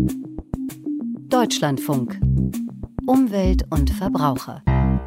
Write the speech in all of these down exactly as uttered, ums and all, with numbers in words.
Deutschlandfunk. Umwelt und Verbraucher.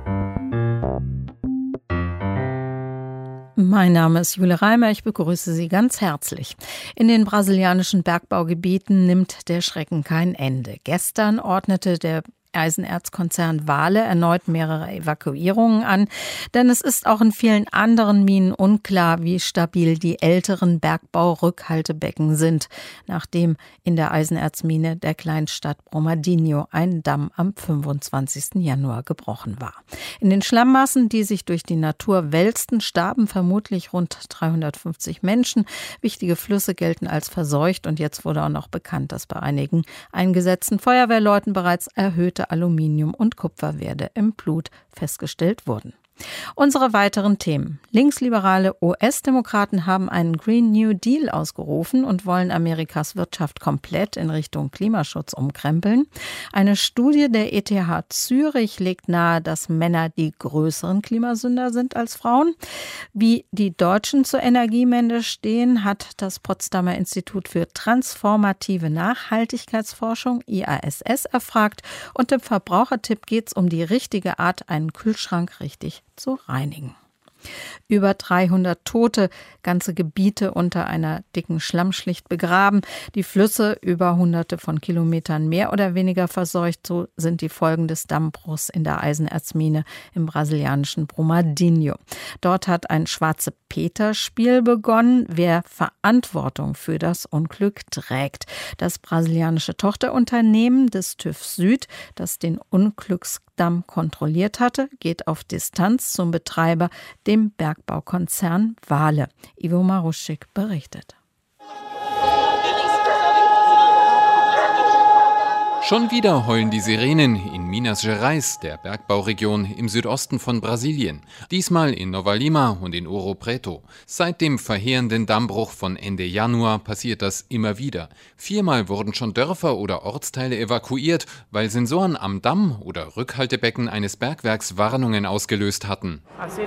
Mein Name ist Jule Reimer, ich begrüße Sie ganz herzlich. In den brasilianischen Bergbaugebieten nimmt der Schrecken kein Ende. Gestern ordnete der Eisenerzkonzern Vale erneut mehrere Evakuierungen an, denn es ist auch in vielen anderen Minen unklar, wie stabil die älteren Bergbau-Rückhaltebecken sind, nachdem in der Eisenerzmine der Kleinstadt Brumadinho ein Damm am fünfundzwanzigsten Januar gebrochen war. In den Schlammmassen, die sich durch die Natur wälzten, starben vermutlich rund dreihundertfünfzig Menschen. Wichtige Flüsse gelten als verseucht und jetzt wurde auch noch bekannt, dass bei einigen eingesetzten Feuerwehrleuten bereits erhöhte Aluminium- und Kupferwerte im Blut festgestellt wurden. Unsere weiteren Themen. Linksliberale U S-Demokraten haben einen Green New Deal ausgerufen und wollen Amerikas Wirtschaft komplett in Richtung Klimaschutz umkrempeln. Eine Studie der E T H Zürich legt nahe, dass Männer die größeren Klimasünder sind als Frauen. Wie die Deutschen zur Energiewende stehen, hat das Potsdamer Institut für transformative Nachhaltigkeitsforschung I A S S erfragt. Und im Verbrauchertipp geht es um die richtige Art, einen Kühlschrank richtig zu reinigen. Über dreihundert Tote, ganze Gebiete unter einer dicken Schlammschicht begraben, die Flüsse über hunderte von Kilometern mehr oder weniger verseucht, so sind die Folgen des Dammbruchs in der Eisenerzmine im brasilianischen Brumadinho. Dort hat ein Schwarze-Peter-Spiel begonnen, wer Verantwortung für das Unglück trägt. Das brasilianische Tochterunternehmen des TÜV Süd, das den Unglücksdamm kontrolliert hatte, geht auf Distanz zum Betreiber, dem Bergbaukonzern Vale. Ivo Maruschik berichtet. Schon wieder heulen die Sirenen in Minas Gerais, der Bergbauregion im Südosten von Brasilien. Diesmal in Nova Lima und in Ouro Preto. Seit dem verheerenden Dammbruch von Ende Januar passiert das immer wieder. Viermal wurden schon Dörfer oder Ortsteile evakuiert, weil Sensoren am Damm oder Rückhaltebecken eines Bergwerks Warnungen ausgelöst hatten.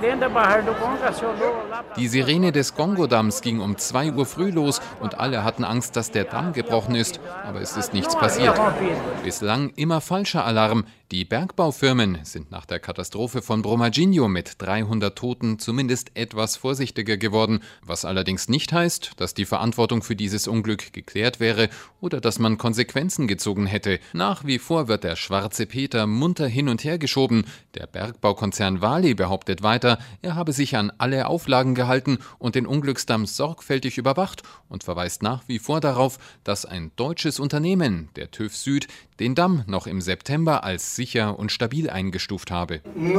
Die Sirene des Congo-Damms ging um zwei Uhr früh los und alle hatten Angst, dass der Damm gebrochen ist, aber es ist nichts passiert. Bislang immer falscher Alarm. Die Bergbaufirmen sind nach der Katastrophe von Brumadinho mit dreihundert Toten zumindest etwas vorsichtiger geworden, was allerdings nicht heißt, dass die Verantwortung für dieses Unglück geklärt wäre oder dass man Konsequenzen gezogen hätte. Nach wie vor wird der Schwarze Peter munter hin und her geschoben. Der Bergbaukonzern Vale behauptet weiter, er habe sich an alle Auflagen gehalten und den Unglücksdamm sorgfältig überwacht und verweist nach wie vor darauf, dass ein deutsches Unternehmen, der TÜV Süd, den Damm noch im September als sicher und stabil eingestuft habe.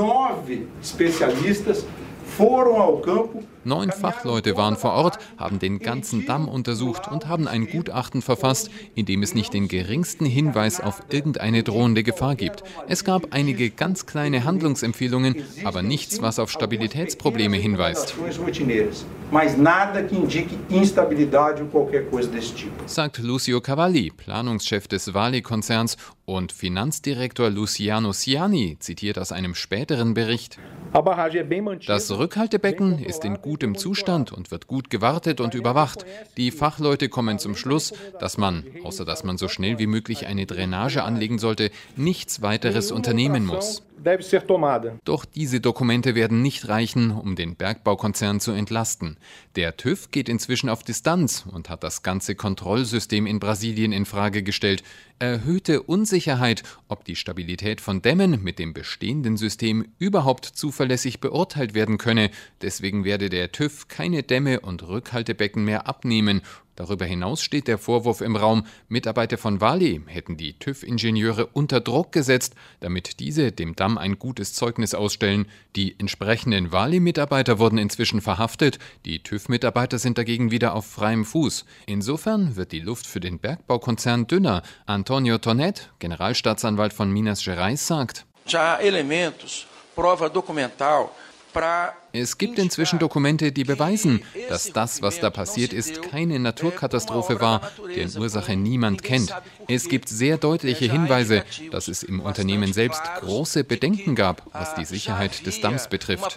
Neun Fachleute waren vor Ort, haben den ganzen Damm untersucht und haben ein Gutachten verfasst, in dem es nicht den geringsten Hinweis auf irgendeine drohende Gefahr gibt. Es gab einige ganz kleine Handlungsempfehlungen, aber nichts, was auf Stabilitätsprobleme hinweist. Sagt Lucio Cavalli, Planungschef des Vale-Konzerns, und Finanzdirektor Luciano Ciani zitiert aus einem späteren Bericht: Das Rückhaltebecken ist in gutem Zustand und wird gut gewartet und überwacht. Die Fachleute kommen zum Schluss, dass man, außer dass man so schnell wie möglich eine Drainage anlegen sollte, nichts weiteres unternehmen muss. Doch diese Dokumente werden nicht reichen, um den Bergbaukonzern zu entlasten. Der TÜV geht inzwischen auf Distanz und hat das ganze Kontrollsystem in Brasilien in Frage gestellt. Erhöhte Unsicherheit, ob die Stabilität von Dämmen mit dem bestehenden System überhaupt zuverlässig beurteilt werden könne. Deswegen werde der TÜV keine Dämme und Rückhaltebecken mehr abnehmen. Darüber hinaus steht der Vorwurf im Raum, Mitarbeiter von Vale hätten die TÜV-Ingenieure unter Druck gesetzt, damit diese dem Damm ein gutes Zeugnis ausstellen. Die entsprechenden Vale-Mitarbeiter wurden inzwischen verhaftet, die TÜV-Mitarbeiter sind dagegen wieder auf freiem Fuß. Insofern wird die Luft für den Bergbaukonzern dünner. Antonio Tonet, Generalstaatsanwalt von Minas Gerais, sagt: Es gibt inzwischen Dokumente, die beweisen, dass das, was da passiert ist, keine Naturkatastrophe war, deren Ursache niemand kennt. Es gibt sehr deutliche Hinweise, dass es im Unternehmen selbst große Bedenken gab, was die Sicherheit des Damms betrifft.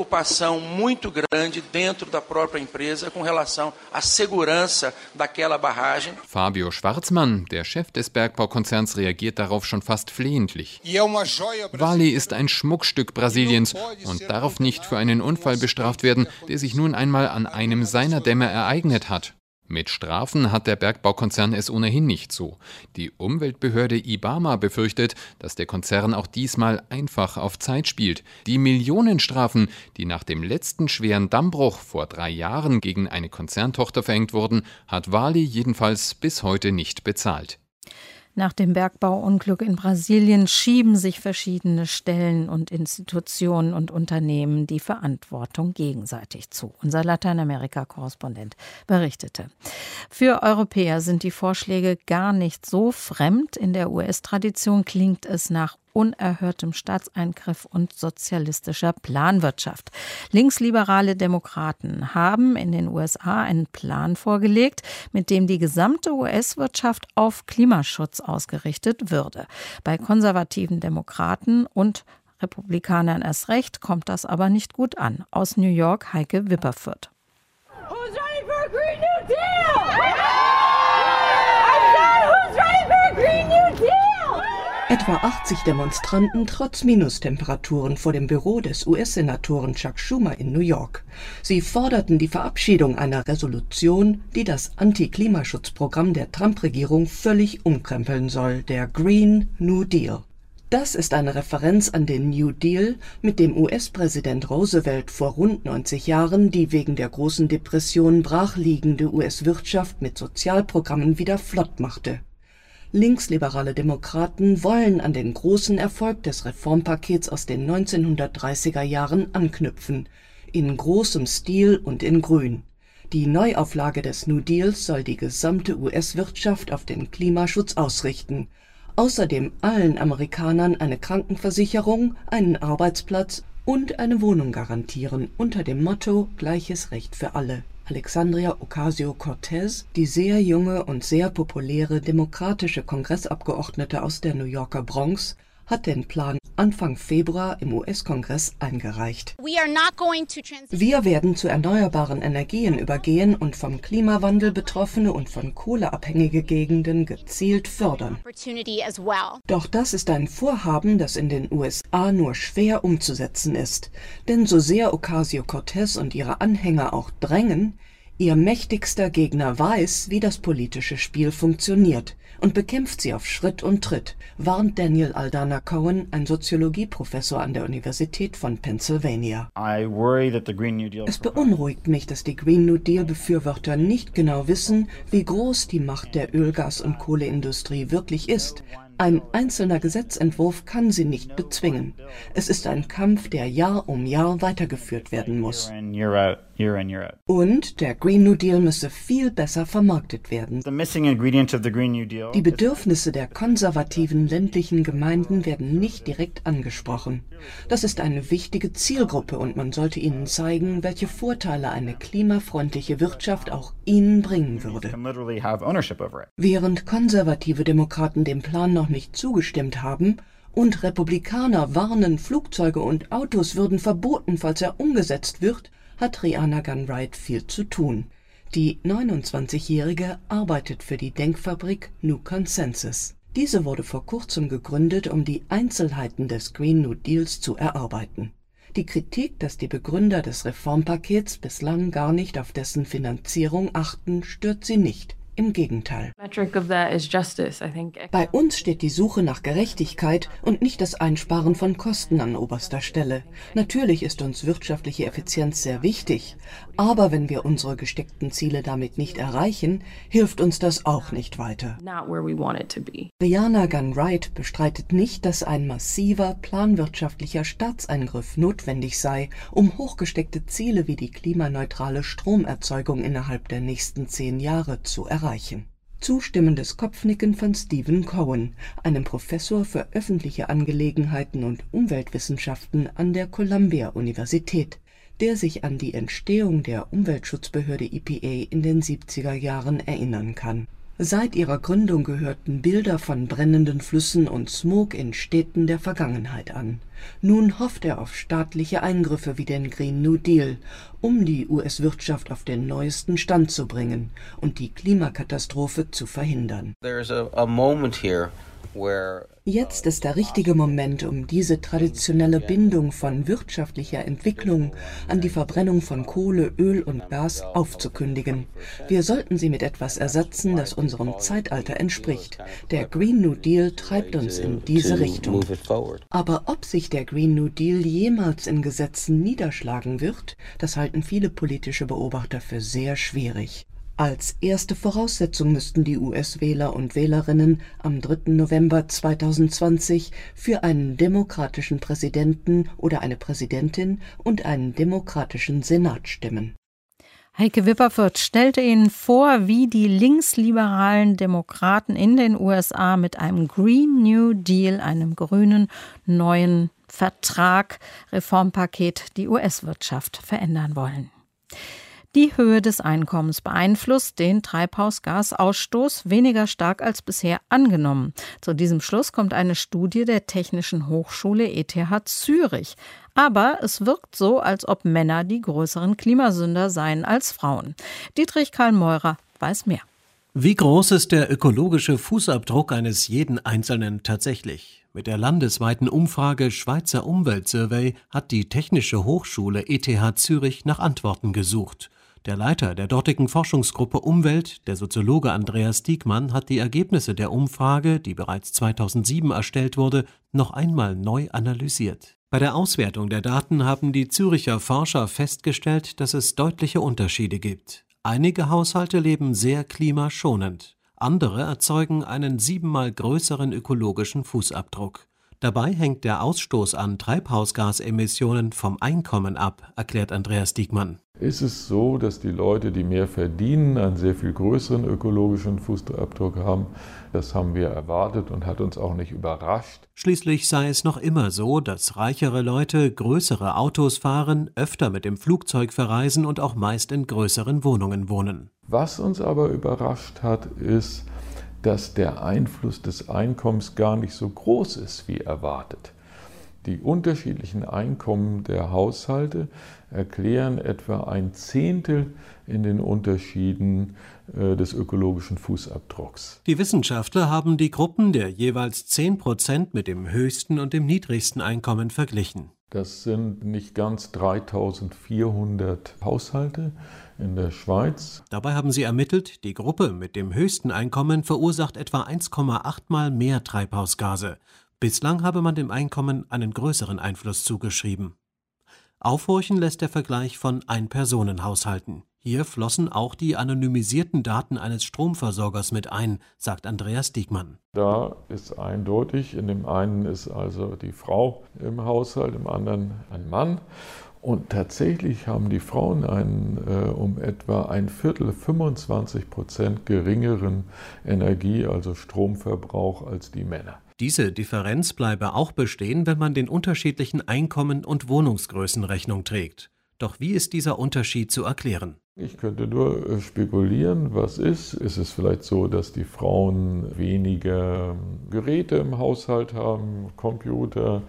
Fabio Schwarzmann, der Chef des Bergbaukonzerns, reagiert darauf schon fast flehentlich. Vale ist ein Schmuckstück Brasiliens und darf nicht für einen Unfall bestraft werden, der sich nun einmal an einem seiner Dämme ereignet hat. Mit Strafen hat der Bergbaukonzern es ohnehin nicht so. Die Umweltbehörde IBAMA befürchtet, dass der Konzern auch diesmal einfach auf Zeit spielt. Die Millionenstrafen, die nach dem letzten schweren Dammbruch vor drei Jahren gegen eine Konzerntochter verhängt wurden, hat Vale jedenfalls bis heute nicht bezahlt. Nach dem Bergbauunglück in Brasilien schieben sich verschiedene Stellen und Institutionen und Unternehmen die Verantwortung gegenseitig zu. Unser Lateinamerika-Korrespondent berichtete. Für Europäer sind die Vorschläge gar nicht so fremd. In der U S-Tradition klingt es nach unerhörtem Staatseingriff und sozialistischer Planwirtschaft. Linksliberale Demokraten haben in den U S A einen Plan vorgelegt, mit dem die gesamte U S-Wirtschaft auf Klimaschutz ausgerichtet würde. Bei konservativen Demokraten und Republikanern erst recht kommt das aber nicht gut an. Aus New York Heike Wipperfürth. Who's ready for a Green New Deal? I said, who's ready for a Green New Deal? Etwa achtzig Demonstranten trotz Minustemperaturen vor dem Büro des U S-Senatoren Chuck Schumer in New York. Sie forderten die Verabschiedung einer Resolution, die das Anti-Klimaschutzprogramm der Trump-Regierung völlig umkrempeln soll, der Green New Deal. Das ist eine Referenz an den New Deal, mit dem U S-Präsident Roosevelt vor rund neunzig Jahren die wegen der großen Depression brachliegende U S-Wirtschaft mit Sozialprogrammen wieder flott machte. Linksliberale Demokraten wollen an den großen Erfolg des Reformpakets aus den neunzehnhundertdreißiger Jahren anknüpfen, in großem Stil und in Grün. Die Neuauflage des New Deals soll die gesamte U S-Wirtschaft auf den Klimaschutz ausrichten, außerdem allen Amerikanern eine Krankenversicherung, einen Arbeitsplatz und eine Wohnung garantieren, unter dem Motto Gleiches Recht für alle. Alexandria Ocasio-Cortez, die sehr junge und sehr populäre demokratische Kongressabgeordnete aus der New Yorker Bronx, hat den Plan Anfang Februar im U S-Kongress eingereicht. Wir werden zu erneuerbaren Energien übergehen und vom Klimawandel betroffene und von Kohle abhängige Gegenden gezielt fördern. Doch das ist ein Vorhaben, das in den U S A nur schwer umzusetzen ist. Denn so sehr Ocasio-Cortez und ihre Anhänger auch drängen, ihr mächtigster Gegner weiß, wie das politische Spiel funktioniert und bekämpft sie auf Schritt und Tritt, warnt Daniel Aldana Cohen, ein Soziologieprofessor an der Universität von Pennsylvania. Es beunruhigt mich, dass die Green New Deal-Befürworter nicht genau wissen, wie groß die Macht der Öl-, Gas- und Kohleindustrie wirklich ist. Ein einzelner Gesetzentwurf kann sie nicht bezwingen. Es ist ein Kampf, der Jahr um Jahr weitergeführt werden muss. Und der Green New Deal müsse viel besser vermarktet werden. Die Bedürfnisse der konservativen ländlichen Gemeinden werden nicht direkt angesprochen. Das ist eine wichtige Zielgruppe und man sollte ihnen zeigen, welche Vorteile eine klimafreundliche Wirtschaft auch ihnen bringen würde. Während konservative Demokraten dem Plan noch nicht zugestimmt haben und Republikaner warnen, Flugzeuge und Autos würden verboten, falls er umgesetzt wird, hat Rihanna Gunn-Wright viel zu tun. Die neunundzwanzigjährige arbeitet für die Denkfabrik New Consensus. Diese wurde vor kurzem gegründet, um die Einzelheiten des Green New Deals zu erarbeiten. Die Kritik, dass die Begründer des Reformpakets bislang gar nicht auf dessen Finanzierung achten, stört sie nicht. Im Gegenteil. Bei uns steht die Suche nach Gerechtigkeit und nicht das Einsparen von Kosten an oberster Stelle. Natürlich ist uns wirtschaftliche Effizienz sehr wichtig, aber wenn wir unsere gesteckten Ziele damit nicht erreichen, hilft uns das auch nicht weiter. Rihanna Gunn-Wright bestreitet nicht, dass ein massiver planwirtschaftlicher Staatseingriff notwendig sei, um hochgesteckte Ziele wie die klimaneutrale Stromerzeugung innerhalb der nächsten zehn Jahre zu erreichen. Zustimmendes Kopfnicken von Stephen Cohen, einem Professor für öffentliche Angelegenheiten und Umweltwissenschaften an der Columbia-Universität. der sich an die Entstehung der Umweltschutzbehörde E P A in den siebziger Jahren erinnern kann. Seit ihrer Gründung gehörten Bilder von brennenden Flüssen und Smog in Städten der Vergangenheit an. Nun hofft er auf staatliche Eingriffe wie den Green New Deal, um die U S-Wirtschaft auf den neuesten Stand zu bringen und die Klimakatastrophe zu verhindern. There's a, a moment here where Jetzt ist der richtige Moment, um diese traditionelle Bindung von wirtschaftlicher Entwicklung an die Verbrennung von Kohle, Öl und Gas aufzukündigen. Wir sollten sie mit etwas ersetzen, das unserem Zeitalter entspricht. Der Green New Deal treibt uns in diese Richtung. Aber ob sich der Green New Deal jemals in Gesetzen niederschlagen wird, das halten viele politische Beobachter für sehr schwierig. Als erste Voraussetzung müssten die U S-Wähler und Wählerinnen am dritten November zweitausendzwanzig für einen demokratischen Präsidenten oder eine Präsidentin und einen demokratischen Senat stimmen. Heike Wipperfürth stellte Ihnen vor, wie die linksliberalen Demokraten in den U S A mit einem Green New Deal, einem grünen neuen Vertrag, Reformpaket, die U S-Wirtschaft verändern wollen. Die Höhe des Einkommens beeinflusst den Treibhausgasausstoß weniger stark als bisher angenommen. Zu diesem Schluss kommt eine Studie der Technischen Hochschule E T H Zürich. Aber es wirkt so, als ob Männer die größeren Klimasünder seien als Frauen. Dietrich Karl Meurer weiß mehr. Wie groß ist der ökologische Fußabdruck eines jeden Einzelnen tatsächlich? Mit der landesweiten Umfrage Schweizer Umweltsurvey hat die Technische Hochschule E T H Zürich nach Antworten gesucht. Der Leiter der dortigen Forschungsgruppe Umwelt, der Soziologe Andreas Diekmann, hat die Ergebnisse der Umfrage, die bereits zweitausendsieben erstellt wurde, noch einmal neu analysiert. Bei der Auswertung der Daten haben die Züricher Forscher festgestellt, dass es deutliche Unterschiede gibt. Einige Haushalte leben sehr klimaschonend, andere erzeugen einen siebenmal größeren ökologischen Fußabdruck. Dabei hängt der Ausstoß an Treibhausgasemissionen vom Einkommen ab, erklärt Andreas Diekmann. Ist es so, dass die Leute, die mehr verdienen, einen sehr viel größeren ökologischen Fußabdruck haben? Das haben wir erwartet und hat uns auch nicht überrascht. Schließlich sei es noch immer so, dass reichere Leute größere Autos fahren, öfter mit dem Flugzeug verreisen und auch meist in größeren Wohnungen wohnen. Was uns aber überrascht hat, ist, dass der Einfluss des Einkommens gar nicht so groß ist, wie erwartet. Die unterschiedlichen Einkommen der Haushalte erklären etwa ein Zehntel in den Unterschieden äh, des ökologischen Fußabdrucks. Die Wissenschaftler haben die Gruppen der jeweils zehn Prozent mit dem höchsten und dem niedrigsten Einkommen verglichen. Das sind nicht ganz dreitausendvierhundert Haushalte in der Schweiz. Dabei haben sie ermittelt, die Gruppe mit dem höchsten Einkommen verursacht etwa eins Komma acht Mal mehr Treibhausgase. Bislang habe man dem Einkommen einen größeren Einfluss zugeschrieben. Aufhorchen lässt der Vergleich von Ein-Personen-Haushalten. Hier flossen auch die anonymisierten Daten eines Stromversorgers mit ein, sagt Andreas Diekmann. Da ist eindeutig, in dem einen ist also die Frau im Haushalt, im anderen ein Mann. Und tatsächlich haben die Frauen einen äh, um etwa ein Viertel, fünfundzwanzig Prozent geringeren Energie-, also Stromverbrauch als die Männer. Diese Differenz bleibe auch bestehen, wenn man den unterschiedlichen Einkommen und Wohnungsgrößen Rechnung trägt. Doch wie ist dieser Unterschied zu erklären? Ich könnte nur spekulieren, was ist. Ist es vielleicht so, dass die Frauen weniger Geräte im Haushalt haben, Computer,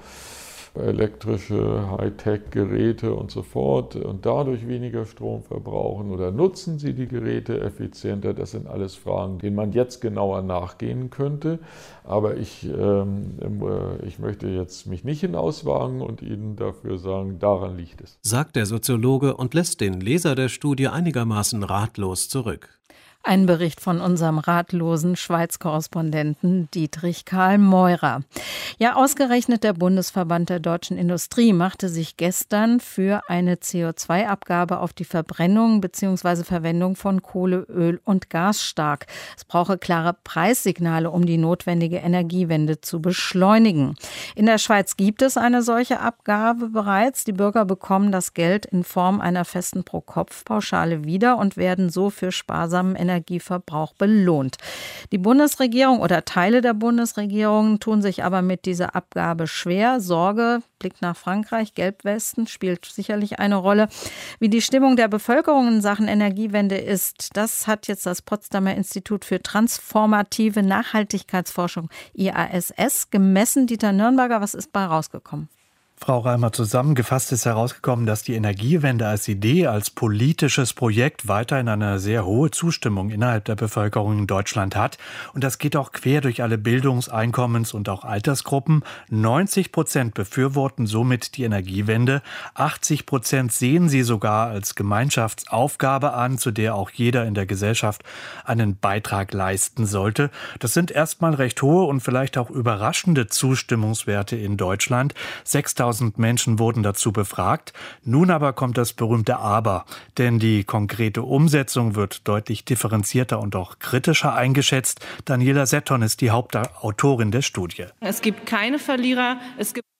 elektrische Hightech-Geräte und so fort und dadurch weniger Strom verbrauchen, oder nutzen sie die Geräte effizienter? Das sind alles Fragen, denen man jetzt genauer nachgehen könnte. Aber ich, ähm, ich möchte jetzt mich nicht hinauswagen und Ihnen dafür sagen, daran liegt es. Sagt der Soziologe und lässt den Leser der Studie einigermaßen ratlos zurück. Ein Bericht von unserem ratlosen Schweiz-Korrespondenten Dietrich Karl Meurer. Ja, ausgerechnet der Bundesverband der deutschen Industrie machte sich gestern für eine C O zwei Abgabe auf die Verbrennung bzw. Verwendung von Kohle, Öl und Gas stark. Es brauche klare Preissignale, um die notwendige Energiewende zu beschleunigen. In der Schweiz gibt es eine solche Abgabe bereits. Die Bürger bekommen das Geld in Form einer festen Pro-Kopf-Pauschale wieder und werden so für sparsamen Energieverbrauch Energieverbrauch belohnt. Die Bundesregierung oder Teile der Bundesregierung tun sich aber mit dieser Abgabe schwer. Sorge, Blick nach Frankreich, Gelbwesten spielt sicherlich eine Rolle. Wie die Stimmung der Bevölkerung in Sachen Energiewende ist, das hat jetzt das Potsdamer Institut für transformative Nachhaltigkeitsforschung I A S S gemessen. Dieter Nürnberger, was ist bei rausgekommen? Frau Reimer, zusammengefasst ist herausgekommen, dass die Energiewende als Idee, als politisches Projekt weiterhin eine sehr hohe Zustimmung innerhalb der Bevölkerung in Deutschland hat. Und das geht auch quer durch alle Bildungs-, Einkommens- und auch Altersgruppen. neunzig Prozent befürworten somit die Energiewende. achtzig Prozent sehen sie sogar als Gemeinschaftsaufgabe an, zu der auch jeder in der Gesellschaft einen Beitrag leisten sollte. Das sind erstmal recht hohe und vielleicht auch überraschende Zustimmungswerte in Deutschland. sechstausend Menschen wurden dazu befragt. Nun aber kommt das berühmte Aber, denn die konkrete Umsetzung wird deutlich differenzierter und auch kritischer eingeschätzt. Daniela Setton ist die Hauptautorin der Studie. Es gibt keine Verlierer, es gibt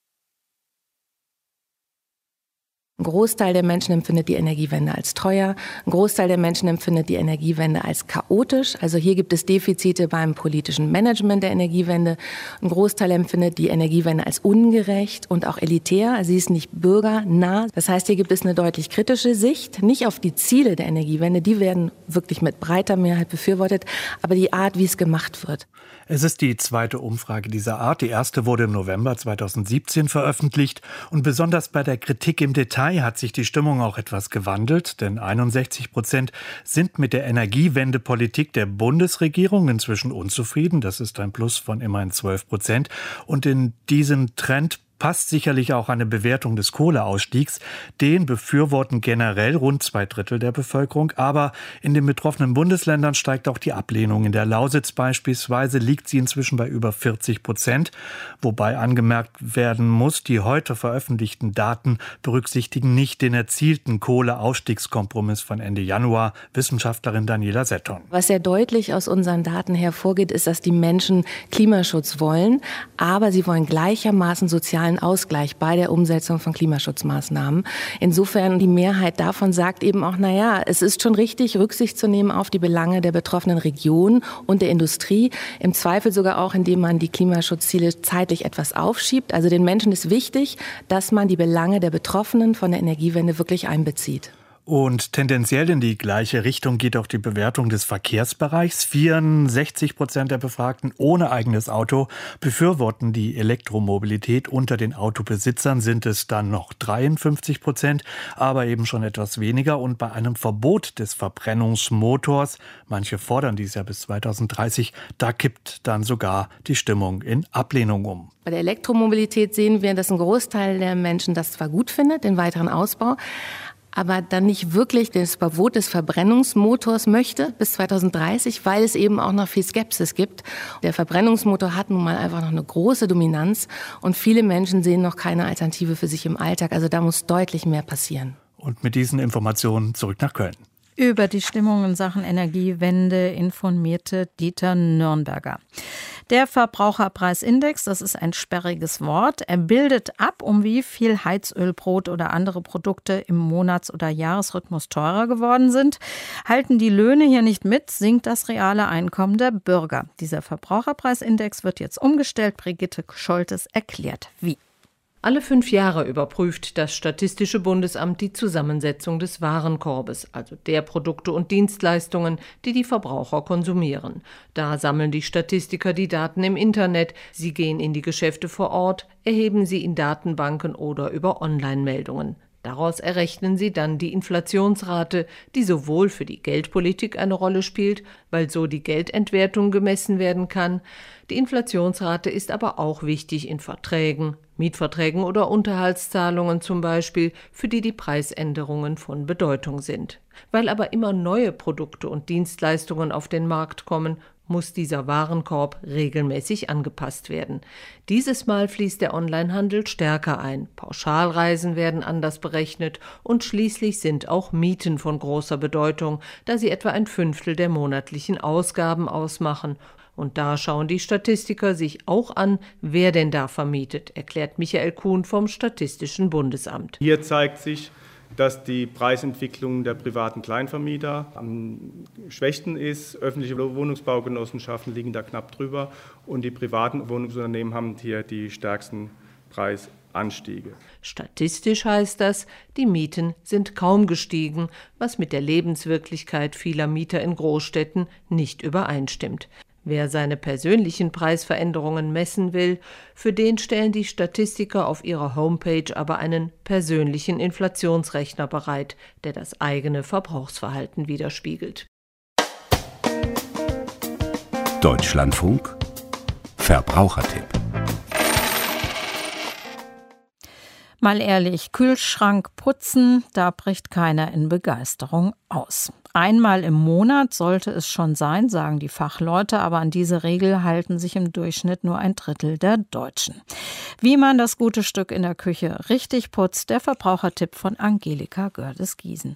Ein Großteil der Menschen empfindet die Energiewende als teuer. Ein Großteil der Menschen empfindet die Energiewende als chaotisch. Also hier gibt es Defizite beim politischen Management der Energiewende. Ein Großteil empfindet die Energiewende als ungerecht und auch elitär. Also sie ist nicht bürgernah. Das heißt, hier gibt es eine deutlich kritische Sicht. Nicht auf die Ziele der Energiewende. Die werden wirklich mit breiter Mehrheit befürwortet. Aber die Art, wie es gemacht wird. Es ist die zweite Umfrage dieser Art. Die erste wurde im November zweitausendsiebzehn veröffentlicht. Und besonders bei der Kritik im Detail hat sich die Stimmung auch etwas gewandelt. Denn einundsechzig Prozent sind mit der Energiewendepolitik der Bundesregierung inzwischen unzufrieden. Das ist ein Plus von immerhin zwölf Prozent. Und in diesen Trend passt sicherlich auch eine Bewertung des Kohleausstiegs. Den befürworten generell rund zwei Drittel der Bevölkerung. Aber in den betroffenen Bundesländern steigt auch die Ablehnung. In der Lausitz beispielsweise liegt sie inzwischen bei über vierzig Prozent. Wobei angemerkt werden muss, die heute veröffentlichten Daten berücksichtigen nicht den erzielten Kohleausstiegskompromiss von Ende Januar. Wissenschaftlerin Daniela Setton. Was sehr deutlich aus unseren Daten hervorgeht, ist, dass die Menschen Klimaschutz wollen. Aber sie wollen gleichermaßen sozialen Ausgleich bei der Umsetzung von Klimaschutzmaßnahmen. Insofern die Mehrheit davon sagt eben auch, naja, es ist schon richtig, Rücksicht zu nehmen auf die Belange der betroffenen Region und der Industrie. Im Zweifel sogar auch, indem man die Klimaschutzziele zeitlich etwas aufschiebt. Also den Menschen ist wichtig, dass man die Belange der Betroffenen von der Energiewende wirklich einbezieht. Und tendenziell in die gleiche Richtung geht auch die Bewertung des Verkehrsbereichs. vierundsechzig Prozent der Befragten ohne eigenes Auto befürworten die Elektromobilität. Unter den Autobesitzern sind es dann noch dreiundfünfzig Prozent, aber eben schon etwas weniger. Und bei einem Verbot des Verbrennungsmotors, manche fordern dies ja bis zweitausenddreißig, da kippt dann sogar die Stimmung in Ablehnung um. Bei der Elektromobilität sehen wir, dass ein Großteil der Menschen das zwar gut findet, den weiteren Ausbau, aber dann nicht wirklich das Verbot des Verbrennungsmotors möchte bis zweitausenddreißig, weil es eben auch noch viel Skepsis gibt. Der Verbrennungsmotor hat nun mal einfach noch eine große Dominanz und viele Menschen sehen noch keine Alternative für sich im Alltag. Also da muss deutlich mehr passieren. Und mit diesen Informationen zurück nach Köln. Über die Stimmung in Sachen Energiewende informierte Dieter Nürnberger. Der Verbraucherpreisindex, das ist ein sperriges Wort. Er bildet ab, um wie viel Heizöl, Brot oder andere Produkte im Monats- oder Jahresrhythmus teurer geworden sind. Halten die Löhne hier nicht mit, sinkt das reale Einkommen der Bürger. Dieser Verbraucherpreisindex wird jetzt umgestellt. Brigitte Scholtes erklärt, wie. Alle fünf Jahre überprüft das Statistische Bundesamt die Zusammensetzung des Warenkorbes, also der Produkte und Dienstleistungen, die die Verbraucher konsumieren. Da sammeln die Statistiker die Daten im Internet, sie gehen in die Geschäfte vor Ort, erheben sie in Datenbanken oder über Online-Meldungen. Daraus errechnen sie dann die Inflationsrate, die sowohl für die Geldpolitik eine Rolle spielt, weil so die Geldentwertung gemessen werden kann. Die Inflationsrate ist aber auch wichtig in Verträgen, Mietverträgen oder Unterhaltszahlungen zum Beispiel, für die die Preisänderungen von Bedeutung sind. Weil aber immer neue Produkte und Dienstleistungen auf den Markt kommen, muss dieser Warenkorb regelmäßig angepasst werden. Dieses Mal fließt der Onlinehandel stärker ein. Pauschalreisen werden anders berechnet und schließlich sind auch Mieten von großer Bedeutung, da sie etwa ein Fünftel der monatlichen Ausgaben ausmachen. Und da schauen die Statistiker sich auch an, wer denn da vermietet, erklärt Michael Kuhn vom Statistischen Bundesamt. Hier zeigt sich, dass die Preisentwicklung der privaten Kleinvermieter am schwächsten ist. Öffentliche Wohnungsbaugenossenschaften liegen da knapp drüber und die privaten Wohnungsunternehmen haben hier die stärksten Preisanstiege. Statistisch heißt das, die Mieten sind kaum gestiegen, was mit der Lebenswirklichkeit vieler Mieter in Großstädten nicht übereinstimmt. Wer seine persönlichen Preisveränderungen messen will, für den stellen die Statistiker auf ihrer Homepage aber einen persönlichen Inflationsrechner bereit, der das eigene Verbrauchsverhalten widerspiegelt. Deutschlandfunk Verbrauchertipp. Mal ehrlich, Kühlschrank putzen, da bricht keiner in Begeisterung aus. Einmal im Monat sollte es schon sein, sagen die Fachleute, aber an diese Regel halten sich im Durchschnitt nur ein Drittel der Deutschen. Wie man das gute Stück in der Küche richtig putzt, der Verbrauchertipp von Angelika Gördes-Giesen.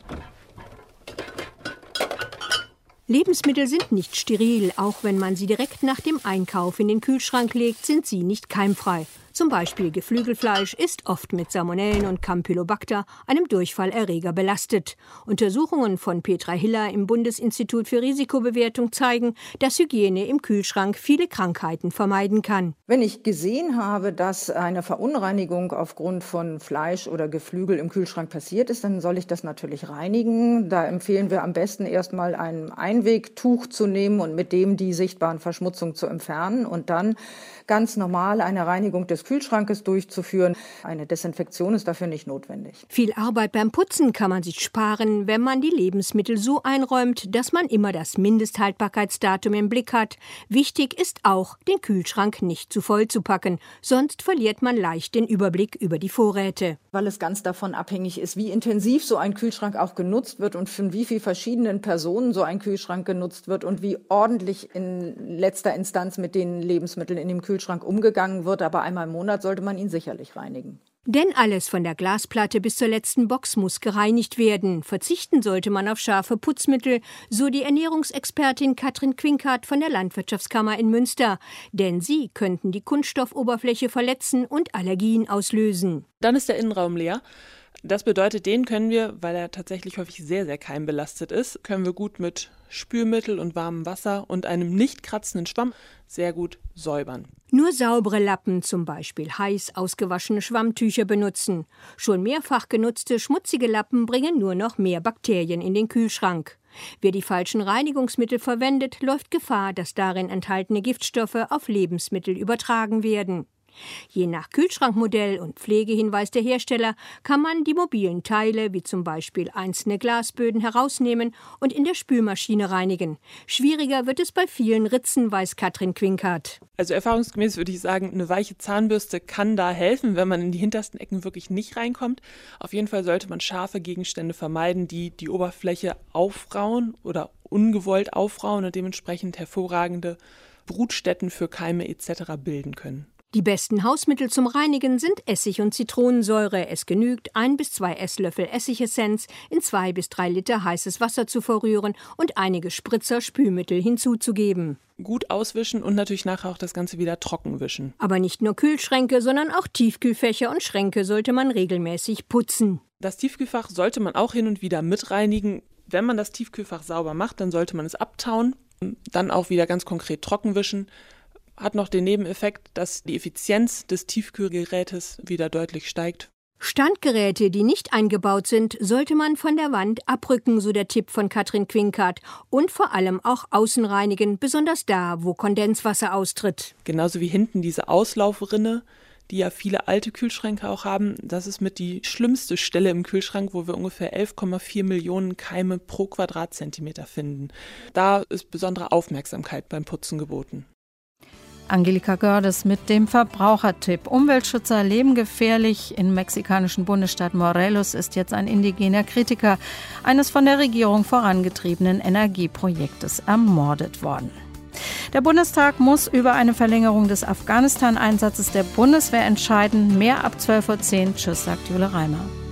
Lebensmittel sind nicht steril, auch wenn man sie direkt nach dem Einkauf in den Kühlschrank legt, sind sie nicht keimfrei. Zum Beispiel Geflügelfleisch ist oft mit Salmonellen und Campylobacter, einem Durchfallerreger, belastet. Untersuchungen von Petra Hiller im Bundesinstitut für Risikobewertung zeigen, dass Hygiene im Kühlschrank viele Krankheiten vermeiden kann. Wenn ich gesehen habe, dass eine Verunreinigung aufgrund von Fleisch oder Geflügel im Kühlschrank passiert ist, dann soll ich das natürlich reinigen. Da empfehlen wir am besten erstmal ein Einwegtuch zu nehmen und mit dem die sichtbaren Verschmutzungen zu entfernen und dann ganz normal eine Reinigung des Kühlschrankes durchzuführen. Eine Desinfektion ist dafür nicht notwendig. Viel Arbeit beim Putzen kann man sich sparen, wenn man die Lebensmittel so einräumt, dass man immer das Mindesthaltbarkeitsdatum im Blick hat. Wichtig ist auch, den Kühlschrank nicht zu voll zu packen, sonst verliert man leicht den Überblick über die Vorräte. Weil es ganz davon abhängig ist, wie intensiv so ein Kühlschrank auch genutzt wird und von wie vielen verschiedenen Personen so ein Kühlschrank genutzt wird und wie ordentlich in letzter Instanz mit den Lebensmitteln in dem Kühlschrank umgegangen wird. Aber einmal im Monat sollte man ihn sicherlich reinigen. Denn alles von der Glasplatte bis zur letzten Box muss gereinigt werden. Verzichten sollte man auf scharfe Putzmittel, so die Ernährungsexpertin Katrin Quinkert von der Landwirtschaftskammer in Münster. Denn sie könnten die Kunststoffoberfläche verletzen und Allergien auslösen. Dann ist der Innenraum leer. Das bedeutet, den können wir, weil er tatsächlich häufig sehr, sehr keimbelastet ist, können wir gut mit Spülmittel und warmem Wasser und einem nicht kratzenden Schwamm sehr gut säubern. Nur saubere Lappen, zum Beispiel heiß ausgewaschene Schwammtücher benutzen. Schon mehrfach genutzte schmutzige Lappen bringen nur noch mehr Bakterien in den Kühlschrank. Wer die falschen Reinigungsmittel verwendet, läuft Gefahr, dass darin enthaltene Giftstoffe auf Lebensmittel übertragen werden. Je nach Kühlschrankmodell und Pflegehinweis der Hersteller kann man die mobilen Teile, wie zum Beispiel einzelne Glasböden, herausnehmen und in der Spülmaschine reinigen. Schwieriger wird es bei vielen Ritzen, weiß Katrin Quinkert. Also erfahrungsgemäß würde ich sagen, eine weiche Zahnbürste kann da helfen, wenn man in die hintersten Ecken wirklich nicht reinkommt. Auf jeden Fall sollte man scharfe Gegenstände vermeiden, die die Oberfläche aufrauen oder ungewollt aufrauen und dementsprechend hervorragende Brutstätten für Keime et cetera bilden können. Die besten Hausmittel zum Reinigen sind Essig und Zitronensäure. Es genügt, ein bis zwei Esslöffel Essigessenz in zwei bis drei Liter heißes Wasser zu verrühren und einige Spritzer Spülmittel hinzuzugeben. Gut auswischen und natürlich nachher auch das Ganze wieder trocken wischen. Aber nicht nur Kühlschränke, sondern auch Tiefkühlfächer und Schränke sollte man regelmäßig putzen. Das Tiefkühlfach sollte man auch hin und wieder mitreinigen. Wenn man das Tiefkühlfach sauber macht, dann sollte man es abtauen, dann auch wieder ganz konkret trocken wischen. Hat noch den Nebeneffekt, dass die Effizienz des Tiefkühlgerätes wieder deutlich steigt. Standgeräte, die nicht eingebaut sind, sollte man von der Wand abrücken, so der Tipp von Katrin Quinkert. Und vor allem auch außen reinigen, besonders da, wo Kondenswasser austritt. Genauso wie hinten diese Auslaufrinne, die ja viele alte Kühlschränke auch haben. Das ist mit die schlimmste Stelle im Kühlschrank, wo wir ungefähr elf Komma vier Millionen Keime pro Quadratzentimeter finden. Da ist besondere Aufmerksamkeit beim Putzen geboten. Angelika Gördes mit dem Verbrauchertipp. Umweltschützer leben gefährlich. Im mexikanischen Bundesstaat Morelos ist jetzt ein indigener Kritiker eines von der Regierung vorangetriebenen Energieprojektes ermordet worden. Der Bundestag muss über eine Verlängerung des Afghanistan-Einsatzes der Bundeswehr entscheiden. Mehr ab zwölf Uhr zehn. Tschüss, sagt Jule Reimer.